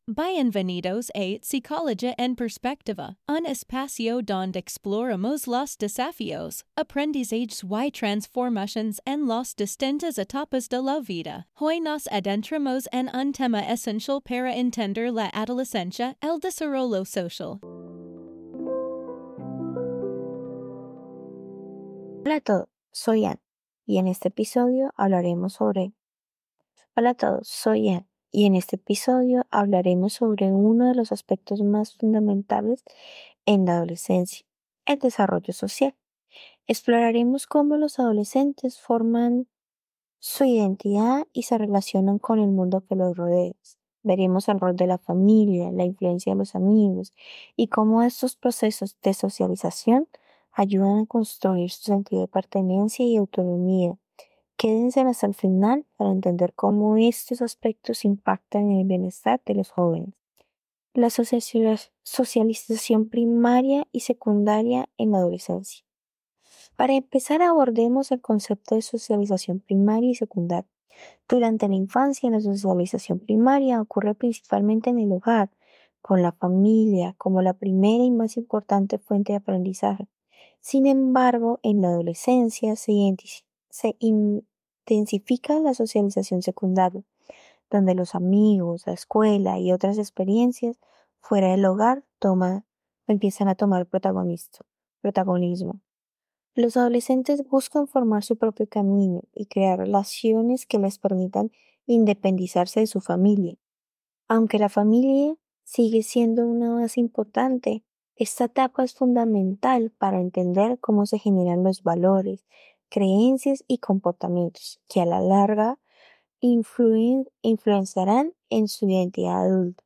Bienvenidos a Psicologia en Perspectiva, un espacio donde exploramos los desafíos, aprendizajes y transformaciones en las distintas etapas de la vida. Hoy nos adentramos en un tema esencial para entender la adolescencia, el desarrollo social. Hola a todos, soy Anne y en este episodio hablaremos sobre... Hola a todos, soy Anne y en este episodio hablaremos sobre uno de los aspectos más fundamentales en la adolescencia, el desarrollo social. Exploraremos cómo los adolescentes forman su identidad y se relacionan con el mundo que los rodea. Veremos el rol de la familia, la influencia de los amigos y cómo estos procesos de socialización ayudan a construir su sentido de pertenencia y autonomía. Quédense hasta el final para entender cómo estos aspectos impactan en el bienestar de los jóvenes. La socialización primaria y secundaria en la adolescencia. Para empezar, abordemos el concepto de socialización primaria y secundaria. Durante la infancia, la socialización primaria ocurre principalmente en el hogar, con la familia como la primera y más importante fuente de aprendizaje. Sin embargo, en la adolescencia se intensifica la socialización secundaria, donde los amigos, la escuela y otras experiencias fuera del hogar empiezan a tomar protagonismo. Los adolescentes buscan formar su propio camino y crear relaciones que les permitan independizarse de su familia. Aunque la familia sigue siendo una base importante, esta etapa es fundamental para entender cómo se generan los valores, creencias y comportamientos que a la larga influenciarán en su identidad adulta.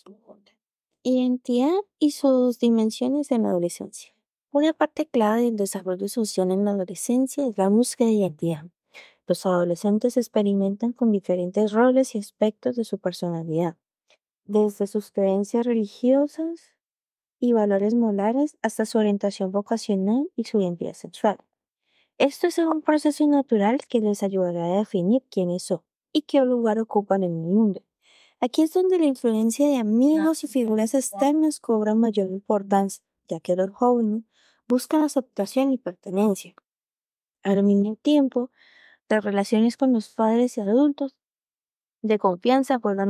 Identidad y sus dimensiones en la adolescencia. Una parte clave del desarrollo social en la adolescencia es la búsqueda de identidad. Los adolescentes experimentan con diferentes roles y aspectos de su personalidad, desde sus creencias religiosas y valores morales hasta su orientación vocacional y su identidad sexual. Esto es un proceso natural que les ayudará a definir quiénes son y qué lugar ocupan en el mundo. Aquí es donde la influencia de amigos y figuras externas cobra mayor importancia, ya que los jóvenes buscan aceptación y pertenencia. Al mismo tiempo, las relaciones con los padres y adultos de confianza juegan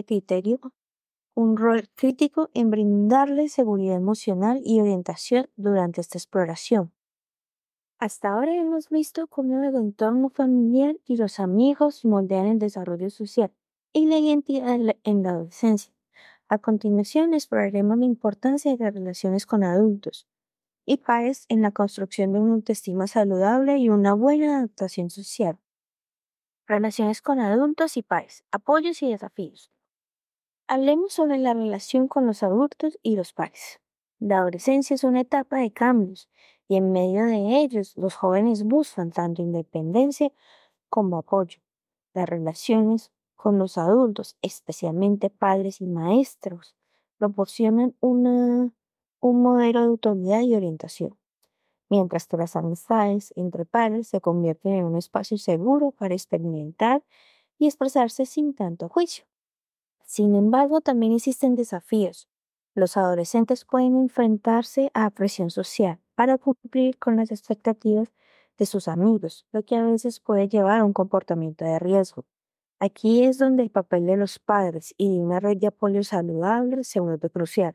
un rol crítico en brindarles seguridad emocional y orientación durante esta exploración. Hasta ahora hemos visto cómo el entorno familiar y los amigos moldean el desarrollo social y la identidad en la adolescencia. A continuación, exploraremos la importancia de las relaciones con adultos y pares en la construcción de una autoestima saludable y una buena adaptación social. Relaciones con adultos y pares, apoyos y desafíos. Hablemos sobre la relación con los adultos y los pares. La adolescencia es una etapa de cambios y en medio de ellos los jóvenes buscan tanto independencia como apoyo. Las relaciones con los adultos, especialmente padres y maestros, proporcionan un modelo de autoridad y orientación, mientras que las amistades entre pares se convierten en un espacio seguro para experimentar y expresarse sin tanto juicio. Sin embargo, también existen desafíos. Los adolescentes pueden enfrentarse a presión social para cumplir con las expectativas de sus amigos, lo que a veces puede llevar a un comportamiento de riesgo. Aquí es donde el papel de los padres y de una red de apoyo saludable se vuelve crucial,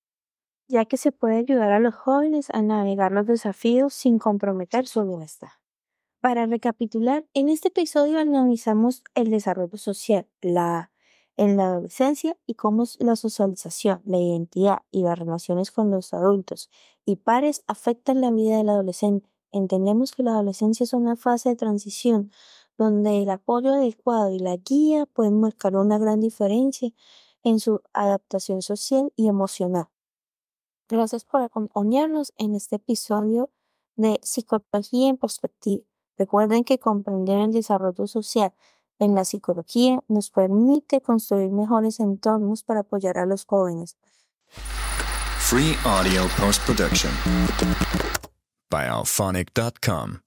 ya que se puede ayudar a los jóvenes a navegar los desafíos sin comprometer su bienestar. Para recapitular, en este episodio analizamos el desarrollo social, en la adolescencia y cómo la socialización, la identidad y las relaciones con los adultos y pares afectan la vida del adolescente. Entendemos que la adolescencia es una fase de transición donde el apoyo adecuado y la guía pueden marcar una gran diferencia en su adaptación social y emocional. Gracias por acompañarnos en este episodio de Psicología en Perspectiva. Recuerden que comprender el desarrollo social en la psicología nos permite construir mejores entornos para apoyar a los jóvenes. Free audio post-production by alphonic.com.